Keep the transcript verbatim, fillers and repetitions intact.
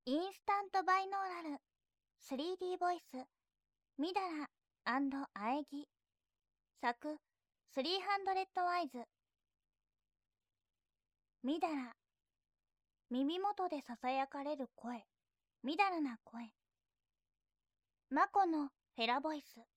インスタントバイノーラル スリーディー ボイスみだらあえぎ作スリーハンドレッドワイズみだら耳元でささやかれる声みだらな声マコのフェラボイス